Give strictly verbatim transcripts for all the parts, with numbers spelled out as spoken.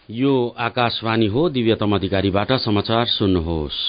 यो आकाशवाणी हो। दिव्यतम अधिकारीबाट समाचार सुन्नुहोस्।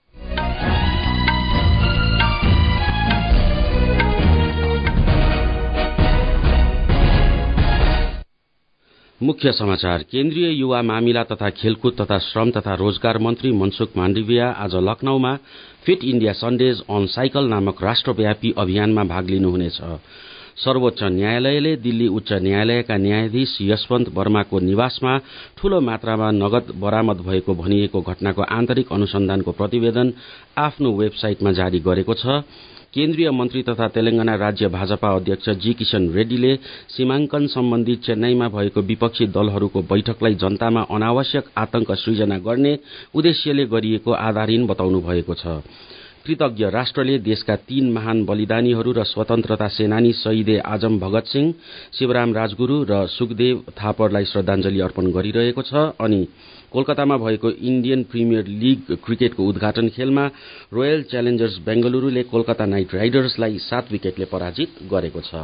मुख्य समाचार। केन्द्रीय युवा मामिला तथा खेलकुद तथा श्रम तथा रोजगार मन्त्री मनसुख माण्डविया आज लखनऊमा fit India Sundays on cycle नामक राष्ट्रव्यापी अभियानमा भाग लिनुहुनेछ। सर्वोच्च न्यायालयले दिल्ली उच्च न्यायालयका न्यायाधीश यशवन्त वर्माको निवासमा ठूलो मात्रामा नगद बरामद भएको भनिएको घटनाको आन्तरिक अनुसन्धानको प्रतिवेदन आफ्नो वेबसाइटमा जारी गरेको छ। केन्द्रीय मन्त्री तथा तेलंगाना राज्य भाजपा अध्यक्ष जी किशन रेड्डीले सीमांकन सम्बन्धी चेन्नईमा भएको विपक्षी दलहरूको बैठकलाई जनतामा अनावश्यक आतंक सृजना गर्ने उद्देश्यले गरिएको आधारहीन बताउनु भएको छ। कृतज्ञ राष्ट्रले देशका तीन महान बलिदानीहरू र स्वतन्त्रता सेनानी शहीदे आजम भगत सिंह, शिवराम राजगुरू र सुखदेव थापरलाई श्रद्धाञ्जली अर्पण गरिरहेको छ। अनि कोलकातामा भएको इन्डियन प्रिमियर लीग क्रिकेटको उद्घाटन खेलमा रोयल च्यालेन्जर्स बेंगलुरूले कोलकाता नाइट राइडर्सलाई सात विकेटले पराजित गरेको छ।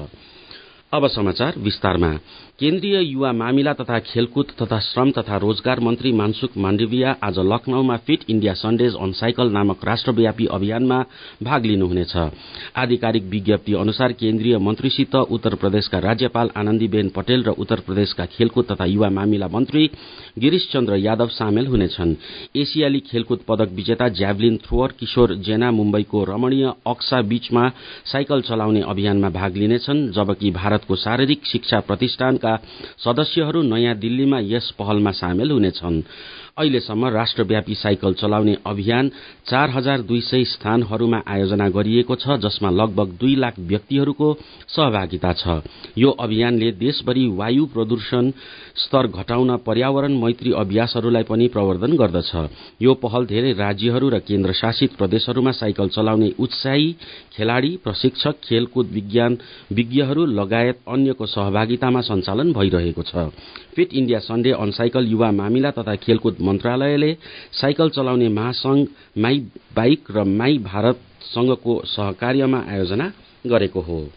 अब समाचार विस्तारमा। केन्द्रीय युवा मामिला तथा खेलकुद तथा श्रम तथा रोजगार मन्त्री मनसुख माण्डविया आज लखनऊमा fit India Sundays on cycle नामक राष्ट्रव्यापी अभियानमा भाग लिनुहुनेछ। आधिकारिक विज्ञप्ति अनुसार केन्द्रीय मन्त्रीसित उत्तर प्रदेशका राज्यपाल आनन्दीबेन पटेल र उत्तर प्रदेशका खेलकुद तथा युवा मामिला मन्त्री गिरीश चन्द्र यादव सामेल हुनेछन्। एसियाली खेलकुद पदक विजेता ज्याभलिन थ्रोअर किशोर जेना मुम्बईको रमणीय अक्सा बीचमा साइकल चलाउने अभियानमा भाग लिनेछन्, जबकि भारतको शारीरिक शिक्षा प्रतिष्ठानका सदस्यहरू नयाँ दिल्लीमा यस पहलमा सामेल हुनेछन्। अहिलेसम्म राष्ट्रव्यापी साइकल चलाउने अभियान चार हजार दुई सय स्थानहरूमा आयोजना गरिएको छ, जसमा लगभग दुई लाख व्यक्तिहरूको सहभागिता छ। यो अभियानले देशभरि वायु प्रदूषण स्तर घटाउन पर्यावरण मैत्री अभ्यासहरूलाई पनि प्रवर्धन गर्दछ। यो पहल धेरै राज्यहरू र केन्द्र शासित प्रदेशहरूमा साइकल चलाउने उत्साही खेलाड़ी, प्रशिक्षक, खेलकुद विज्ञान विज्ञहरू लगायत अन्यको सहभागितामा सञ्चालन भइरहेको छ। Fit India Sunday on cycle युवा मामिला तथा खेलकुद मन्त्रालयले साइकल चलाउने महासंघ माई बाइक र माई भारत संघको सहकार्यमा आयोजना गरेको हो।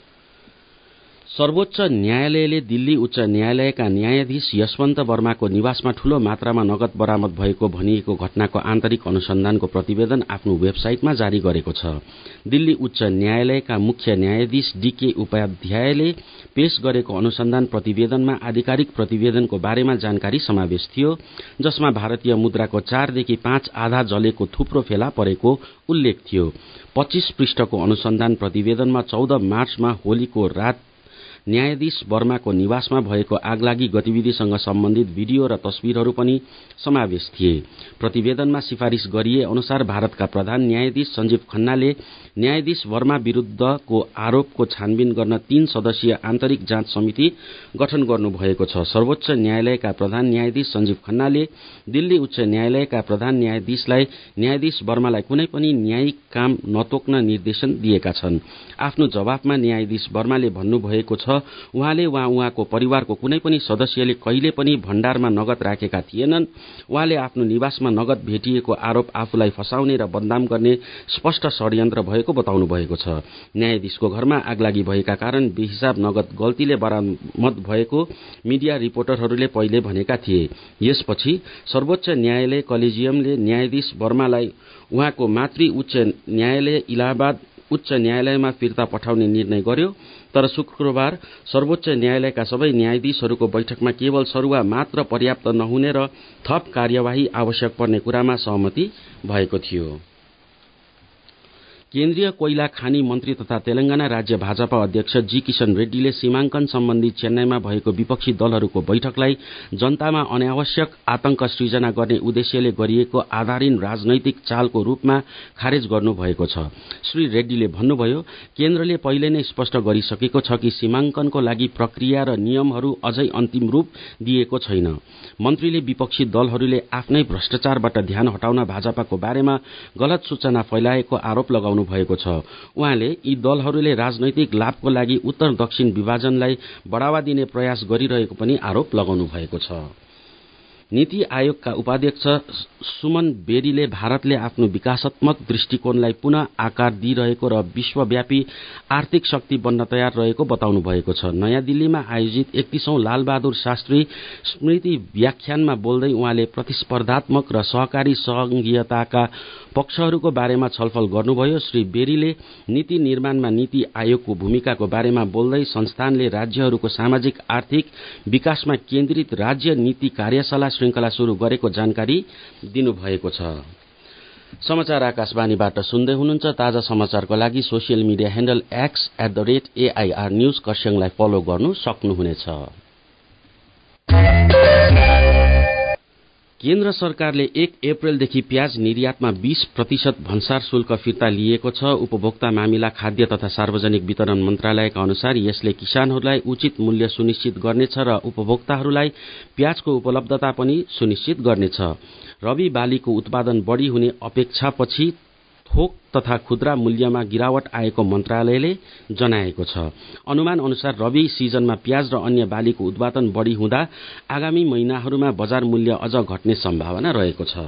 सर्वोच्च न्यायालयले दिल्ली उच्च न्यायालयका न्यायाधीश यशवन्त वर्माको निवासमा ठूलो मात्रामा नगद बरामद भएको भनिएको घटनाको आन्तरिक अनुसन्धानको प्रतिवेदन आफ्नो वेबसाइटमा जारी गरेको छ। दिल्ली उच्च न्यायालयका मुख्य न्यायाधीश डीके उपाध्यायले पेश गरेको अनुसन्धान प्रतिवेदनमा आधिकारिक प्रतिवेदनको बारेमा जानकारी समावेश थियो, जसमा भारतीय मुद्राको चारदेखि पाँच आधा जलेको थुप्रो फेला परेको उल्लेख थियो। पच्चीस पृष्ठको अनुसन्धान प्रतिवेदनमा चौध मार्चमा होलीको रात न्यायाधीश वर्माको निवासमा भएको आगलागी गतिविधिसँग सम्बन्धित भिडियो र तस्विरहरू पनि समावेश थिए। प्रतिवेदनमा सिफारिश गरिए अनुसार भारतका प्रधान न्यायाधीश संजीव खन्नाले न्यायाधीश वर्मा विरूद्धको आरोपको छानबिन गर्न तीन सदस्यीय आन्तरिक जाँच समिति गठन गर्नुभएको छ। सर्वोच्च न्यायालयका प्रधान न्यायाधीश संजीव खन्नाले दिल्ली उच्च न्यायालयका प्रधान न्यायाधीशलाई न्यायाधीश वर्मालाई कुनै पनि न्यायिक काम नतोक्न निर्देशन दिएका छन्। आफ्नो जवाफमा न्यायाधीश वर्माले भन्नुभएको छ, उहाँले वा उहाँको परिवारको कुनै पनि सदस्यले कहिले पनि भण्डारमा नगद राखेका थिएनन्। उहाँले आफ्नो निवासमा नगद भेटिएको आरोप आफूलाई फसाउने र बदनाम गर्ने स्पष्ट षड्यन्त्र भएको बताउनु भएको छ। न्यायाधीशको घरमा आगलागी भएका कारण बेहिसाब नगद गल्तीले बरामद भएको मिडिया रिपोर्टरहरूले पहिले भनेका थिए। यसपछि सर्वोच्च न्यायालय कलेजियमले न्यायाधीश वर्मालाई उहाँको मातृ उच्च न्यायालय इलाहाबाद उच्च न्यायालयमा फिर्ता पठाउने निर्णय गर्यो, तर शुक्रबार सर्वोच्च न्यायालयका सबै न्यायाधीशहरूको बैठकमा केवल सरुवा मात्र पर्याप्त नहुने र थप कार्यवाही आवश्यक पर्ने कुरामा सहमति भएको थियो। केन्द्रीय कोइला खानी मन्त्री तथा तेलंगाना राज्य भाजपा अध्यक्ष जी किशन रेड्डीले सीमांकन सम्बन्धी चेन्नईमा भएको विपक्षी दलहरूको बैठकलाई जनतामा अनावश्यक आतंक सृजना गर्ने उद्देश्यले गरिएको आधारहीन राजनैतिक चालको रूपमा खारेज गर्नुभएको छ। श्री रेड्डीले भन्नुभयो, केन्द्रले पहिले नै स्पष्ट गरिसकेको छ कि सीमांकनको लागि प्रक्रिया र नियमहरू अझै अन्तिम रूप दिएको छैन। मन्त्रीले विपक्षी दलहरूले आफ्नै भ्रष्टाचारबाट ध्यान हटाउन भाजपाको बारेमा गलत सूचना फैलाएको आरोप लगाउनु भएको छ। उहाँले यी दलहरूले राजनैतिक लाभको लागि उत्तर दक्षिण विभाजनलाई बढ़ावा दिने प्रयास गरिरहेको पनि आरोप लगाउनु भएको छ। नीति आयोगका उपाध्यक्ष सुमन बेरीले भारतले आफ्नो विकासात्मक दृष्टिकोणलाई पुनः आकार दिइरहेको र विश्वव्यापी आर्थिक शक्ति बन्न तयार रहेको बताउनु भएको छ। नयाँ दिल्लीमा आयोजित एकतीसौं लालबहादुर शास्त्री स्मृति व्याख्यानमा बोल्दै उहाँले प्रतिस्पर्धात्मक र सहकारी संघीयताका पक्षहरूको बारेमा छलफल गर्नुभयो। श्री बेरीले नीति निर्माणमा नीति आयोगको भूमिकाको बारेमा बोल्दै संस्थानले राज्यहरूको सामाजिक आर्थिक विकासमा केन्द्रित राज्य नीति कार्यशाला श्रृंखला शुरू गरेको जानकारी दिनुभएको छ। समाचार आकाशवाणीबाट सुन्दै हुनुहुन्छ। ताजा समाचारको लागि social media handle X at the rate AIR news खरसाङलाई फलो गर्नु सक्नुहुनेछ। केन्द्र सरकारले एक अप्रेलदेखि प्याज निर्यातमा बीस प्रतिशत भन्सार शुल्क फिर्ता लिएको छ। उपभोक्ता मामिला, खाद्य तथा सार्वजनिक वितरण मन्त्रालयका अनुसार यसले किसानहरूलाई उचित मूल्य सुनिश्चित गर्नेछ र उपभोक्ताहरूलाई प्याजको उपलब्धता पनि सुनिश्चित गर्नेछ। रबी बालीको उत्पादन बढ़ी हुने अपेक्षापछि थोक तथा खुद्रा मूल्यमा गिरावट आएको मन्त्रालयले जनाएको छ। अनुमान अनुसार रबी सिजनमा प्याज र अन्य बालीको उत्पादन बढ़ी हुँदा आगामी महिनाहरूमा बजार मूल्य अझ घट्ने सम्भावना रहेको छ।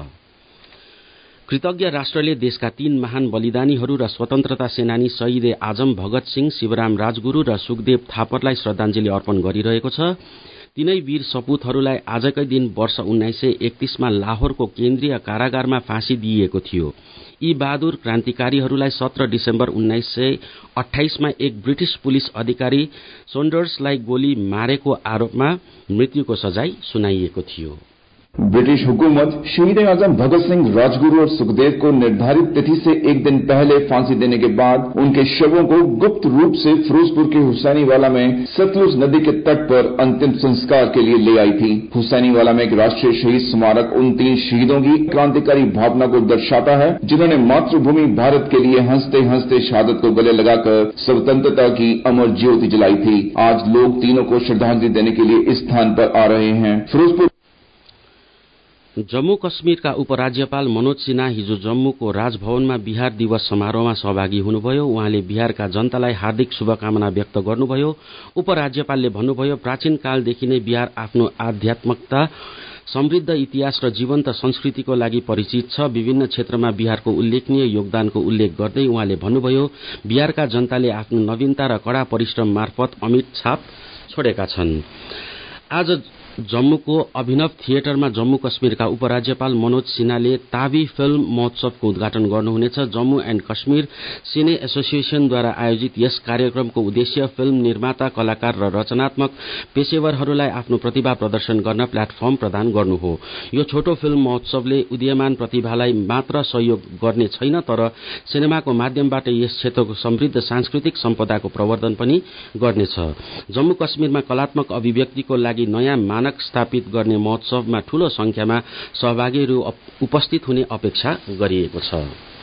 कृतज्ञ राष्ट्रले देशका तीन महान बलिदानीहरू र स्वतन्त्रता सेनानी शहीद ए आजम भगत सिंह, शिवराम राजगुरू र सुखदेव थापरलाई श्रद्धाञ्जली अर्पण गरिरहेको छ। तीनै वीर सपूतहरूलाई आजकै दिन वर्ष उन्नाइस सय एकतीसमा लाहोरको केन्द्रीय कारागारमा फाँसी दिइएको थियो। यी बहादुर क्रान्तिकारीहरूलाई सत्र डिसेम्बर उन्नाइस सय अठाइसमा एक ब्रिटिश पुलिस अधिकारी सोन्डर्सलाई गोली मारेको आरोपमा मृत्युको सजाय सुनाइएको थियो। ब्रिटिश हुकूमत शहीद आजम भगत सिंह, राजगुरू और सुखदेव को निर्धारित तिथि से एक दिन पहले फांसी देने के बाद उनके शवों को गुप्त रूप से फिरोजपुर के हुसैनीवाला में सतलुज नदी के तट पर अंतिम संस्कार के लिए ले आई थी। हुसैनीवाला में एक राष्ट्रीय शहीद स्मारक उन तीन शहीदों की क्रांतिकारी भावना को दर्शाता है जिन्होंने मातृभूमि भारत के लिए हंसते हंसते शहादत को गले लगाकर स्वतंत्रता की अमर ज्योति जलाई थी। आज लोग तीनों को श्रद्धांजलि देने के लिए इस स्थान पर आ रहे हैं। फिरोजपुर जम्मू कश्मीरका उपराज्यपाल मनोज सिन्हा हिजो जम्मूको राजभवनमा बिहार दिवस समारोहमा सहभागी हुनुभयो। उहाँले बिहारका जनतालाई हार्दिक शुभकामना व्यक्त गर्नुभयो। उपराज्यपालले भन्नुभयो, प्राचीन कालदेखि नै बिहार आफ्नो आध्यात्मिकता, समृद्ध इतिहास र जीवन्त संस्कृतिको लागि परिचित छ। विभिन्न क्षेत्रमा बिहारको उल्लेखनीय योगदानको उल्लेख गर्दै उहाँले भन्नुभयो, बिहारका जनताले आफ्नो नवीनता र कड़ा परिश्रम मार्फत अमिट छाप छोडेका छन्। आज जम्मूको अभिनव थिएटरमा जम्मू कश्मीरका उपराज्यपाल मनोज सिन्हाले तावी फिल्म महोत्सवको उद्घाटन गर्नुहुनेछ। जम्मू एण्ड कश्मीर सिने एसोसिएशनद्वारा आयोजित यस कार्यक्रमको उद्देश्य फिल्म निर्माता, कलाकार र रचनात्मक पेशेवरहरूलाई आफ्नो प्रतिभा प्रदर्शन गर्न प्लेटफर्म प्रदान गर्नु हो। यो छोटो फिल्म महोत्सवले उदीयमान प्रतिभालाई मात्र सहयोग गर्ने छैन, तर सिनेमाको माध्यमबाट यस क्षेत्रको समृद्ध सांस्कृतिक सम्पदाको प्रवर्धन पनि गर्नेछ। जम्मू कश्मीरमा कलात्मक अभिव्यक्तिको लागि नयाँ मानक स्थापित गर्ने महोत्सवमा ठूलो संख्यामा सहभागीहरू उपस्थित हुने अपेक्षा गरिएको छ।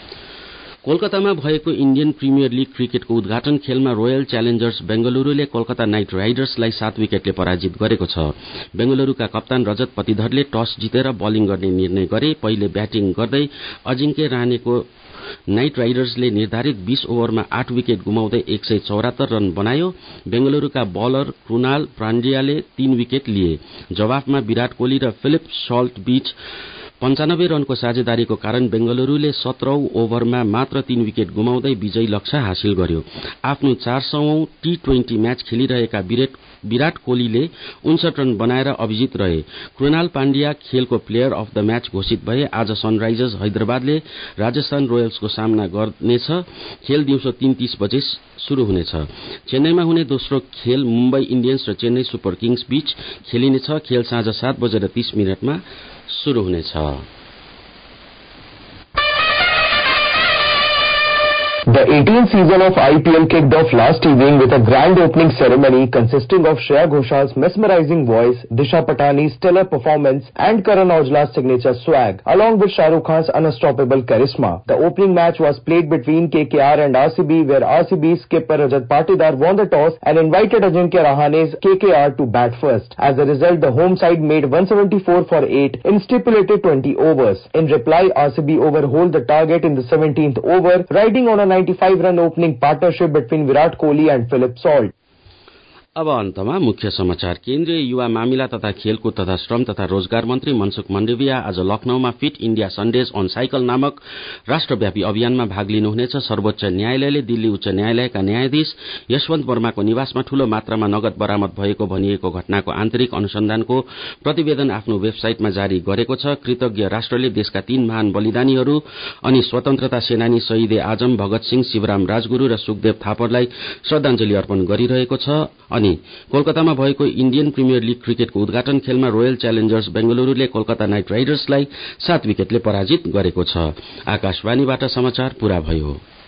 कोलकातामा भएको इन्डियन प्रिमियर लीग क्रिकेटको उद्घाटन खेलमा रोयल च्यालेन्जर्स बेंगलुरूले कोलकाता नाइट राइडर्सलाई सात विकेटले पराजित गरेको छ। बेंगलुरूका कप्तान रजत पतिधरले टस जितेर बलिङ गर्ने निर्णय गरे। पहिले ब्याटिङ गर्दै अजिङ्क्य रहाणेको नाइट राइडर्सले निर्धारित बीस ओभरमा आठ विकेट गुमाउँदै एक सय चौरात्तर रन बनायो। बेंगलुरूका बलर कृणाल पाण्ड्याले तीन विकेट लिए। जवाफमा विराट कोहली र फिलिप सल्ट बीच पञ्चानब्बे रनको साझेदारीको कारण बेंगलुरूले सत्रौं ओभरमा मात्र तीन विकेट गुमाउँदै विजयी लक्ष्य हासिल गर्यो। आफ्नो चार सौं टी ट्वेन्टी म्याच खेलिरहेका विराट कोहलीले उनसठ रन बनाएर अभिजित रहे। कृणाल पाण्ड्या खेलको प्लेयर अफ द म्याच घोषित भए। आज सनराइजर्स हैदराबादले राजस्थान रोयल्सको सामना गर्नेछ। खेल दिउँसो तीन तीस बजे शुरू हुनेछ। चेन्नईमा हुने दोस्रो खेल मुम्बई इन्डियन्स र चेन्नई सुपर किङ्स बीच खेलिनेछ। खेल साँझ सात बजेर तीस मिनटमा शुरू हुनेछ। The eighteenth season of I P L kicked off last evening with a grand opening ceremony consisting of Shreya Ghoshal's mesmerizing voice, Disha Patani's stellar performance and Karan Aujla's signature swag, along with Shah Rukh Khan's unstoppable charisma. The opening match was played between K K R and R C B, where R C B skipper Rajat Patidar won the toss and invited Ajinkya Rahane's K K R to bat first. As a result, the home side made one seventy-four for eight in stipulated twenty overs. In reply, R C B overhauled the target in the seventeenth over, riding on a ninety-five run opening partnership between Virat Kohli and Philip Salt. अब अन्तमा मुख्य समाचार। केन्द्रीय युवा मामिला तथा खेलकुद तथा श्रम तथा रोजगार मन्त्री मनसुख माण्डविया आज लखनऊमा fit India Sundays on cycle नामक राष्ट्रव्यापी अभियानमा भाग लिनुहुनेछ। सर्वोच्च न्यायालयले दिल्ली उच्च न्यायालयका न्यायाधीश यशवन्त वर्माको निवासमा ठूलो मात्रामा नगद बरामद भएको भनिएको घटनाको आन्तरिक अनुसन्धानको प्रतिवेदन आफ्नो वेबसाइटमा जारी गरेको छ। कृतज्ञ राष्ट्रले देशका तीन महान बलिदानीहरू अनि स्वतन्त्रता सेनानी शहीद ए आजम भगत सिंह, शिवराम राजगुरू र सुखदेव थापरलाई श्रद्धाञ्जली अर्पण गरिरहेको छ। अनि कोलकातामा भएको इण्डियन प्रिमियर लीग क्रिकेटको उद्घाटन खेलमा रोयल च्यालेन्जर्स बेंगलुरूले कोलकाता नाइट राइडर्सलाई सात विकेटले पराजित गरेको छ। आकाशवाणीबाट समाचार पूरा भयो।